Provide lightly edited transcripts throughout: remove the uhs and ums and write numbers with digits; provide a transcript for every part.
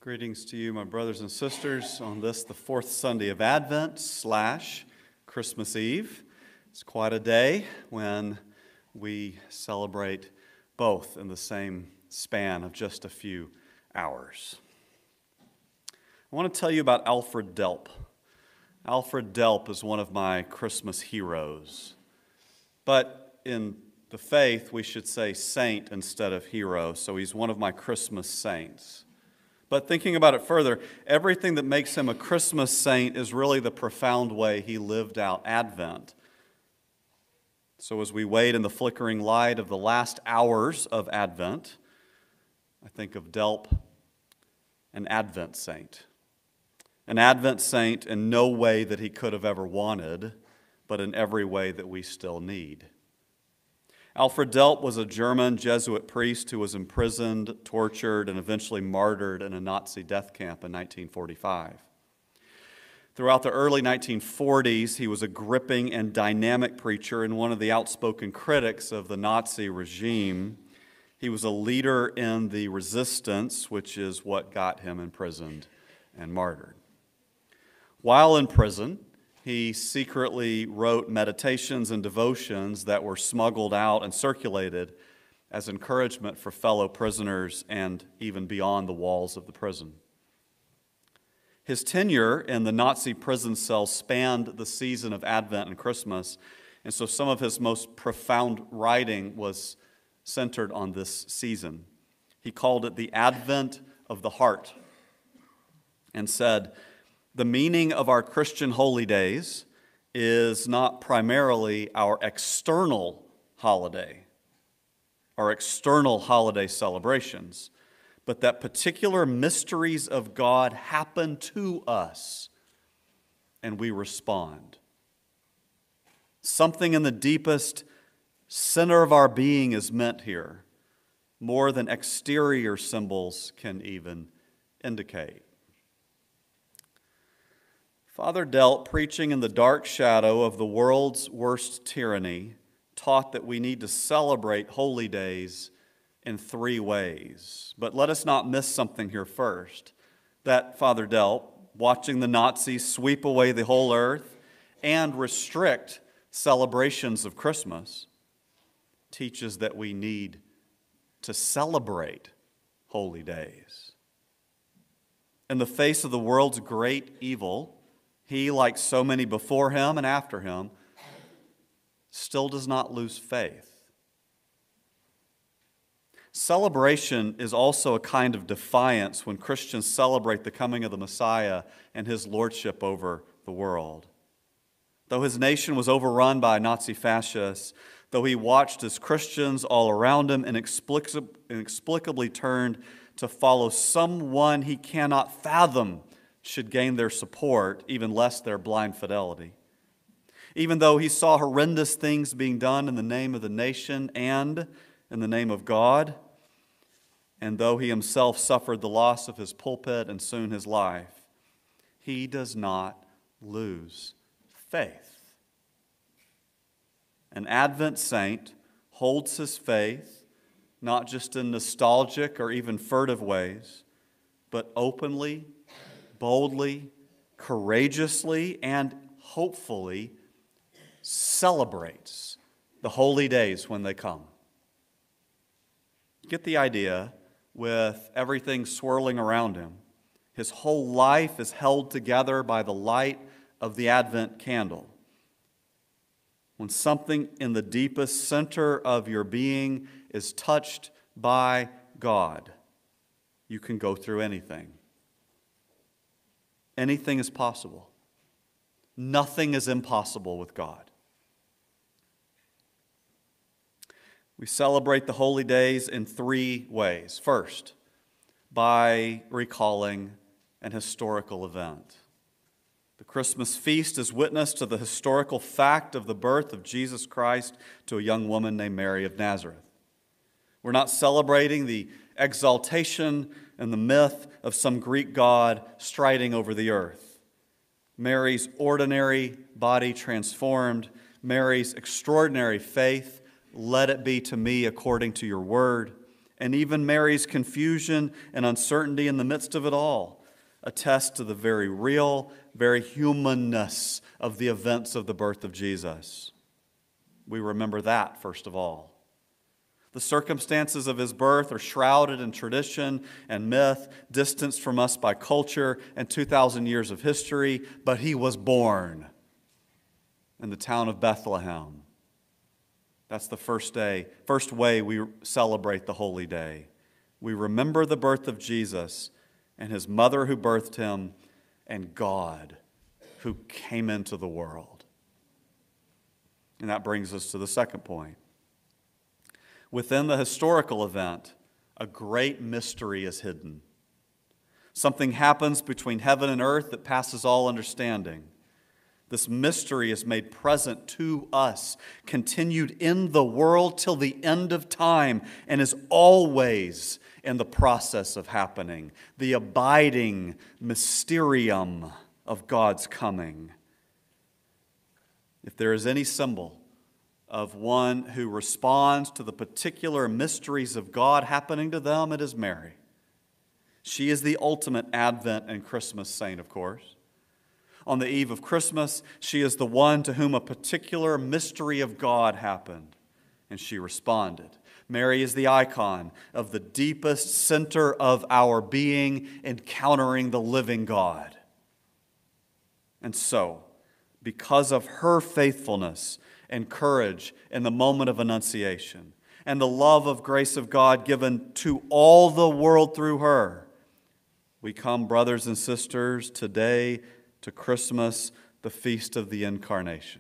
Greetings to you, my brothers and sisters, on this, the fourth Sunday of Advent / Christmas Eve. It's quite a day when we celebrate both in the same span of just a few hours. I want to tell you about Alfred Delp. Alfred Delp is one of my Christmas heroes. But in the faith, we should say saint instead of hero, so he's one of my Christmas saints. But thinking about it further, everything that makes him a Christmas saint is really the profound way he lived out Advent. So as we wait in the flickering light of the last hours of Advent, I think of Delp, an Advent saint. An Advent saint in no way that he could have ever wanted, but in every way that we still need. Alfred Delp was a German Jesuit priest who was imprisoned, tortured, and eventually martyred in a Nazi death camp in 1945. Throughout the early 1940s, he was a gripping and dynamic preacher and one of the outspoken critics of the Nazi regime. He was a leader in the resistance, which is what got him imprisoned and martyred. While in prison, he secretly wrote meditations and devotions that were smuggled out and circulated as encouragement for fellow prisoners and even beyond the walls of the prison. His tenure in the Nazi prison cell spanned the season of Advent and Christmas, and so some of his most profound writing was centered on this season. He called it the Advent of the Heart and said, "The meaning of our Christian holy days is not primarily our external holiday, our external holiday celebrations, but that particular mysteries of God happen to us and we respond. Something in the deepest center of our being is meant here, more than exterior symbols can even indicate." Father Delp, preaching in the dark shadow of the world's worst tyranny, taught that we need to celebrate holy days in three ways. But let us not miss something here first, that Father Delp, watching the Nazis sweep away the whole earth and restrict celebrations of Christmas, teaches that we need to celebrate holy days. In the face of the world's great evil, he, like so many before him and after him, still does not lose faith. Celebration is also a kind of defiance when Christians celebrate the coming of the Messiah and his lordship over the world. Though his nation was overrun by Nazi fascists, though he watched as Christians all around him inexplicably turned to follow someone he cannot fathom should gain their support, even less their blind fidelity. Even though he saw horrendous things being done in the name of the nation and in the name of God, and though he himself suffered the loss of his pulpit and soon his life, he does not lose faith. An Advent saint holds his faith not just in nostalgic or even furtive ways, but openly, boldly, courageously, and hopefully celebrates the holy days when they come. Get the idea? With everything swirling around him, his whole life is held together by the light of the Advent candle. When something in the deepest center of your being is touched by God, you can go through anything. Anything is possible. Nothing is impossible with God. We celebrate the holy days in three ways. First, by recalling an historical event. The Christmas feast is witness to the historical fact of the birth of Jesus Christ to a young woman named Mary of Nazareth. We're not celebrating the exaltation and the myth of some Greek god striding over the earth. Mary's ordinary body transformed, Mary's extraordinary faith, let it be to me according to your word, and even Mary's confusion and uncertainty in the midst of it all attest to the very real, very humanness of the events of the birth of Jesus. We remember that, first of all. The circumstances of his birth are shrouded in tradition and myth, distanced from us by culture and 2,000 years of history, but he was born in the town of Bethlehem. That's the first way we celebrate the Holy Day. We remember the birth of Jesus and his mother who birthed him and God who came into the world. And that brings us to the second point. Within the historical event, a great mystery is hidden. Something happens between heaven and earth that passes all understanding. This mystery is made present to us, continued in the world till the end of time, and is always in the process of happening. The abiding mysterium of God's coming. If there is any symbol of one who responds to the particular mysteries of God happening to them, it is Mary. She is the ultimate Advent and Christmas saint, of course. On the eve of Christmas, she is the one to whom a particular mystery of God happened, and she responded. Mary is the icon of the deepest center of our being, encountering the living God. And so, because of her faithfulness and courage in the moment of Annunciation, and the love of grace of God given to all the world through her, we come, brothers and sisters, today to Christmas, the feast of the Incarnation.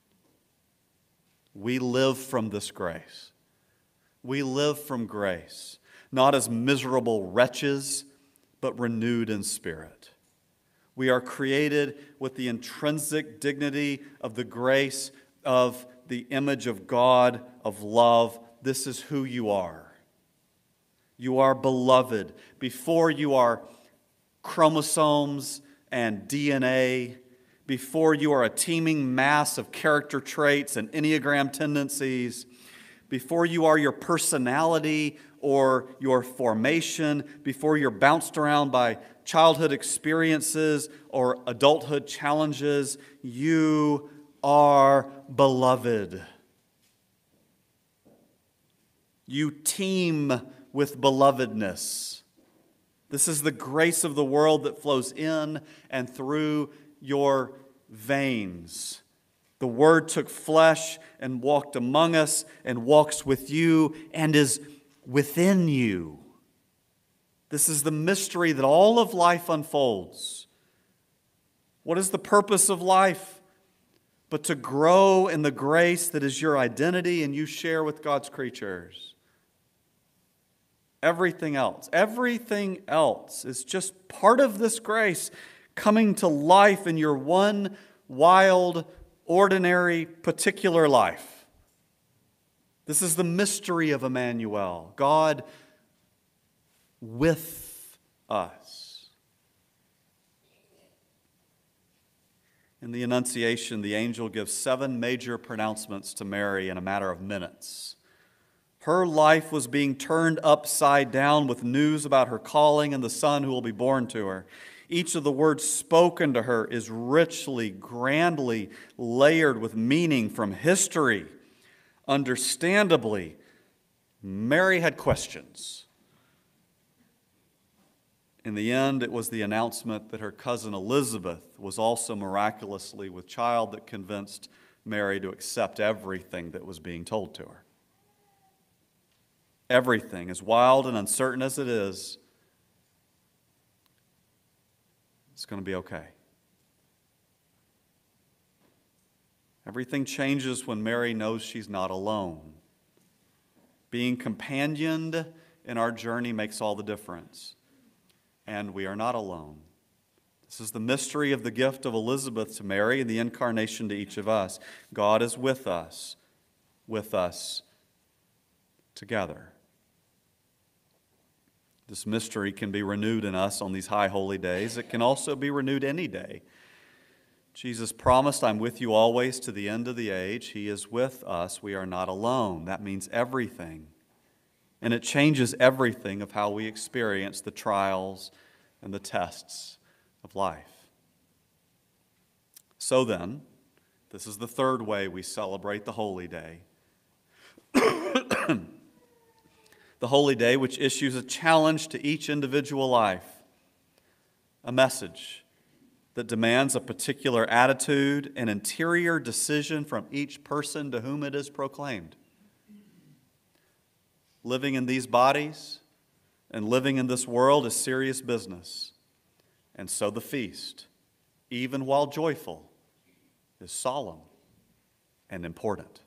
We live from this grace. We live from grace, not as miserable wretches, but renewed in spirit. We are created with the intrinsic dignity of the grace of the image of God, of love. This is who you are. You are beloved. Before you are chromosomes and DNA, before you are a teeming mass of character traits and Enneagram tendencies, before you are your personality or your formation, before you're bounced around by childhood experiences or adulthood challenges, you are beloved. You teem with belovedness. This is the grace of the world that flows in and through your veins. The Word took flesh and walked among us and walks with you and is within you. This is the mystery that all of life unfolds. What is the purpose of life? But to grow in the grace that is your identity and you share with God's creatures. Everything else is just part of this grace coming to life in your one wild, ordinary, particular life. This is the mystery of Emmanuel, God with us. In the Annunciation, the angel gives 7 major pronouncements to Mary in a matter of minutes. Her life was being turned upside down with news about her calling and the son who will be born to her. Each of the words spoken to her is richly, grandly layered with meaning from history. Understandably, Mary had questions. In the end, it was the announcement that her cousin Elizabeth was also miraculously with child that convinced Mary to accept everything that was being told to her. Everything, as wild and uncertain as it is, it's going to be okay. Everything changes when Mary knows she's not alone. Being companioned in our journey makes all the difference. And we are not alone. This is the mystery of the gift of Elizabeth to Mary and the incarnation to each of us. God is with us together. This mystery can be renewed in us on these high holy days. It can also be renewed any day. Jesus promised, I'm with you always to the end of the age. He is with us. We are not alone. That means everything And it changes everything of how we experience the trials and the tests of life. So then, this is the third way we celebrate the Holy Day. The Holy Day, which issues a challenge to each individual life, a message that demands a particular attitude and interior decision from each person to whom it is proclaimed. Living in these bodies and living in this world is serious business, and so the feast, even while joyful, is solemn and important.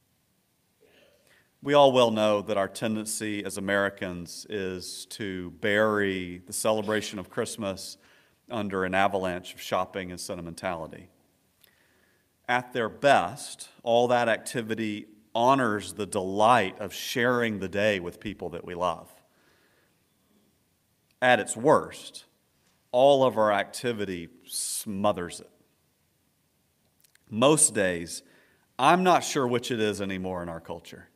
We all well know that our tendency as Americans is to bury the celebration of Christmas under an avalanche of shopping and sentimentality. At their best, all that activity honors the delight of sharing the day with people that we love. At its worst, all of our activity smothers it. Most days, I'm not sure which it is anymore in our culture.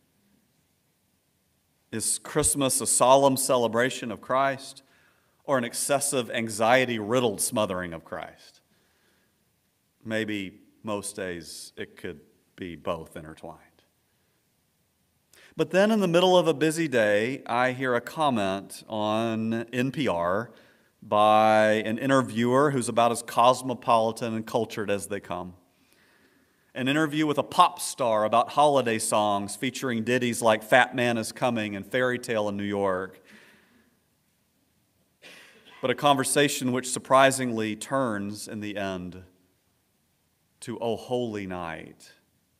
Is Christmas a solemn celebration of Christ or an excessive anxiety-riddled smothering of Christ? Maybe most days it could be both intertwined. But then in the middle of a busy day, I hear a comment on NPR by an interviewer who's about as cosmopolitan and cultured as they come. An interview with a pop star about holiday songs featuring ditties like Fat Man Is Coming and Fairy Tale in New York. But a conversation which surprisingly turns in the end to O Holy Night.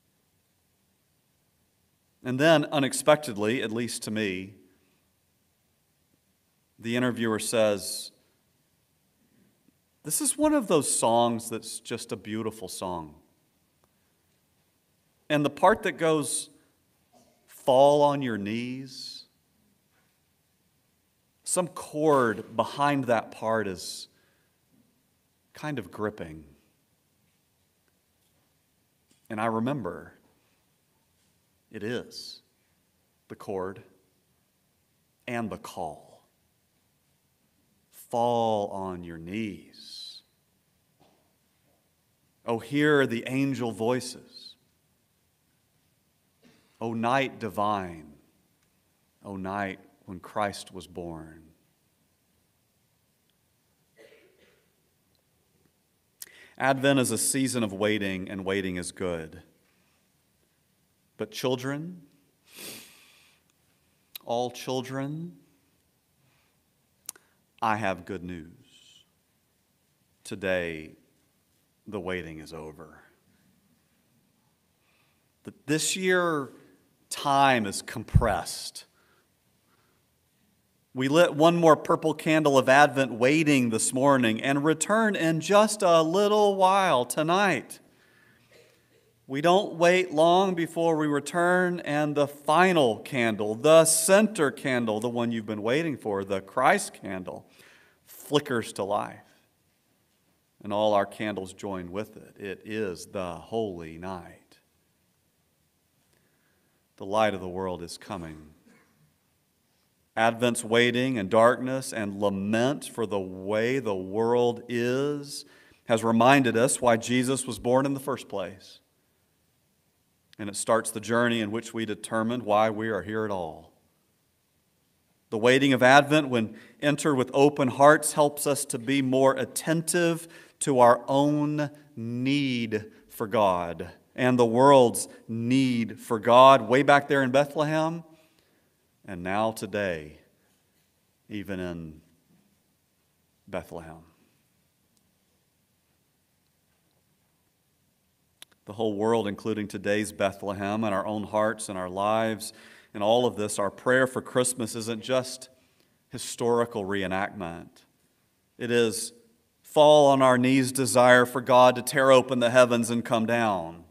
And then, unexpectedly, at least to me, the interviewer says, "This is one of those songs that's just a beautiful song." And the part that goes, "fall on your knees," some chord behind that part is kind of gripping. And I remember, it is the chord and the call. Fall on your knees. Oh, hear the angel voices. O night divine, O night when Christ was born. Advent is a season of waiting, and waiting is good. But children, all children, I have good news. Today, the waiting is over. That this year, time is compressed. We lit one more purple candle of Advent waiting this morning and return in just a little while tonight. We don't wait long before we return, and the final candle, the center candle, the one you've been waiting for, the Christ candle, flickers to life. And all our candles join with it. It is the holy night. The light of the world is coming. Advent's waiting and darkness and lament for the way the world is has reminded us why Jesus was born in the first place. And it starts the journey in which we determine why we are here at all. The waiting of Advent, when entered with open hearts, helps us to be more attentive to our own need for God and the world's need for God way back there in Bethlehem, and now today, even in Bethlehem. The whole world, including today's Bethlehem, and our own hearts and our lives, and all of this, our prayer for Christmas isn't just historical reenactment. It is fall on our knees desire for God to tear open the heavens and come down.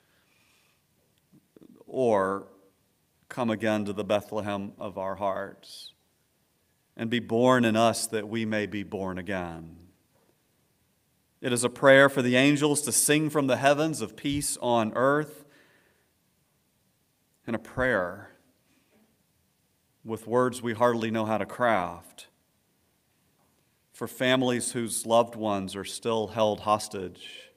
Or come again to the Bethlehem of our hearts and be born in us that we may be born again. It is a prayer for the angels to sing from the heavens of peace on earth, and a prayer with words we hardly know how to craft, for families whose loved ones are still held hostage,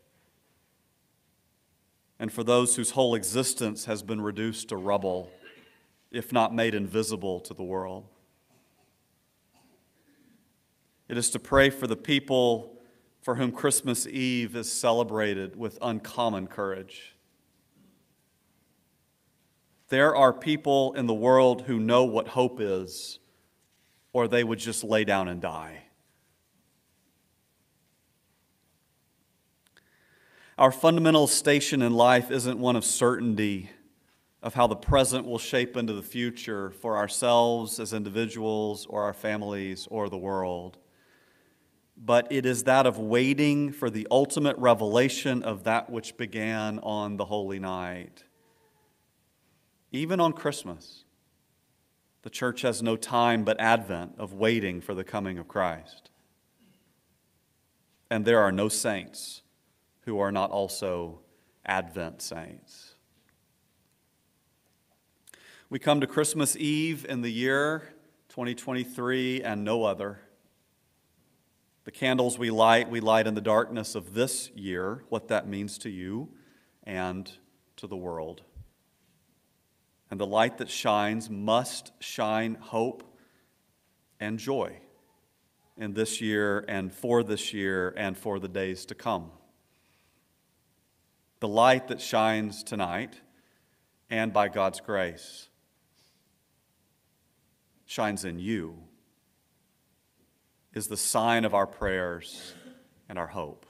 and for those whose whole existence has been reduced to rubble, if not made invisible to the world. It is to pray for the people for whom Christmas Eve is celebrated with uncommon courage. There are people in the world who know what hope is, or they would just lay down and die. Our fundamental station in life isn't one of certainty of how the present will shape into the future for ourselves as individuals or our families or the world. But it is that of waiting for the ultimate revelation of that which began on the holy night. Even on Christmas, the church has no time but Advent of waiting for the coming of Christ. And there are no saints who are not also Advent saints. We come to Christmas Eve in the year 2023 and no other. The candles we light in the darkness of this year, what that means to you and to the world. And the light that shines must shine hope and joy in this year and for the days to come. The light that shines tonight, and by God's grace, shines in you, is the sign of our prayers and our hope.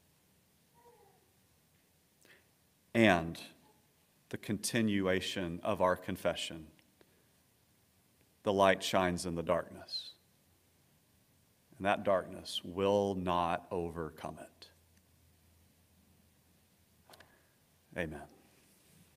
And the continuation of our confession. The light shines in the darkness, and that darkness will not overcome it. Amen.